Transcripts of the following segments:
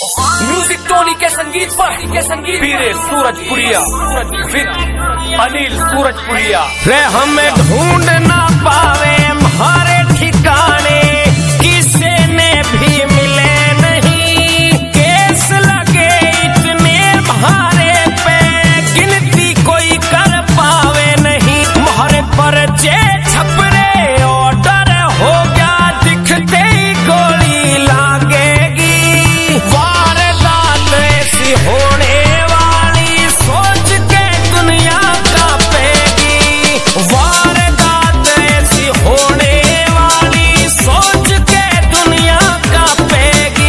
Music टोनी के संगीत पर वीरे सूरजपुरिया अनिल सूरजपुरिया। रे हमें ढूंढ ना पावे हमारे ठिकाने, किसे ने भी मिले नहीं। केस लगे इतने भारे पे, गिनती कोई कर पावे नहीं। मोहरे पर छपरे ऑर्डर हो गया, दिखते ही गोली लागेगी। वारदात ऐसी होने वाली, सोच के दुनिया कांपेगी। वारदात ऐसी होने वाली, सोच के दुनिया कांपेगी।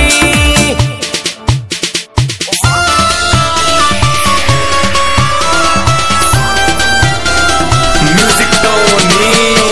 म्यूजिक टोनी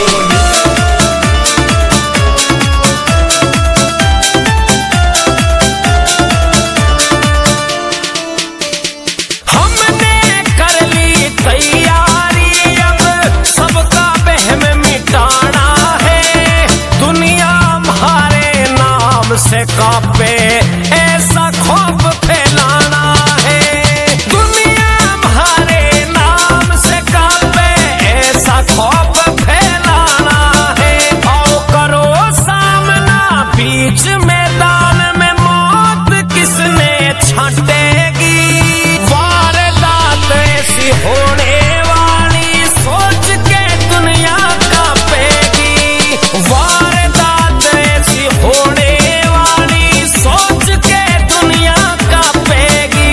हमने कर ली तैयारी, अब सबका वहम मिटाना है। दुनिया हमारे नाम से कांपे, ऐसा खौफ फैलाना है। दुनिया हमारे नाम से कांपे, ऐसा खौफ फैलाना है। आओ करो सामना बीच मैदान में, मौत किसने छांटेगी। वारदात ऐसी होने वाली, सोच के दुनिया कांपेगी। वारदात ऐसी होने वाली, सोच के दुनिया कांपेगी।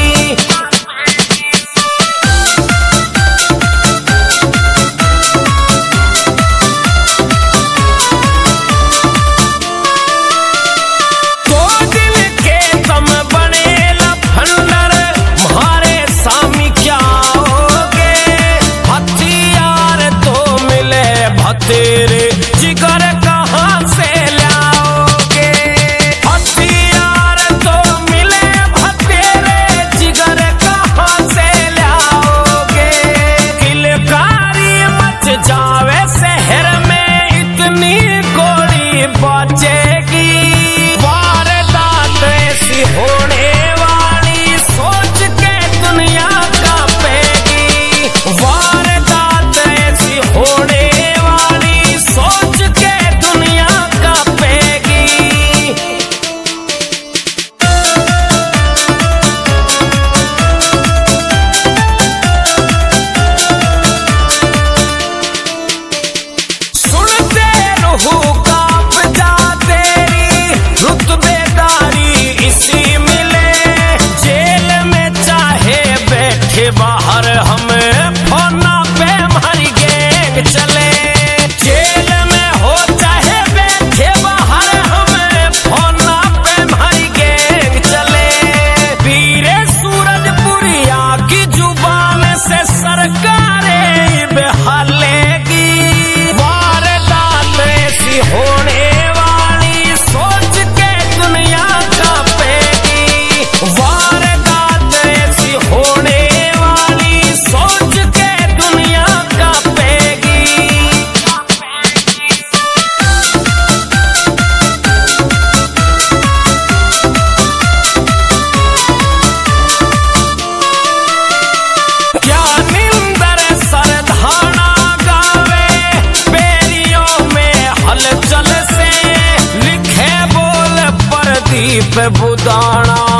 तो दिल के दम बने लफंडर, म्हारे सामी क्या होगे। हथियार तो मिले भतेरे, जिगर कहाँ से लाओगे। हथियार तो मिले भतेरे, जिगर कहाँ से लाओगे। किलकारी मच जावे शहर में, इतनी गोली बचेगी। वारदात ऐसी होने वाली, सोच के दुनिया कांपेगी। वारदात ऐसी होने वाली, सोच के दुनिया कांपेगी। सुनते रहू कांप जा तेरी, रुतबेदारी इसी मिले। जेल में चाहे बैठे बाहर, हमें फोना पे हमारी गैंग चले। जेल में हो चाहे बैठे बाहर, हमें फोना पे हमारी गैंग चले। वीरे सूरजपुरिया की जुबान से सरकारें बेहालेगी। वारदात ऐसी होने वाली, सोच के दुनिया कांपेगी। वारदात ऐसी होने वाली, सोच के दुनिया कांपेगी। क्या निंदर सरधाना गावे, बेरियों में हलचल से। लिखे बोल प्रदीप बुदाना,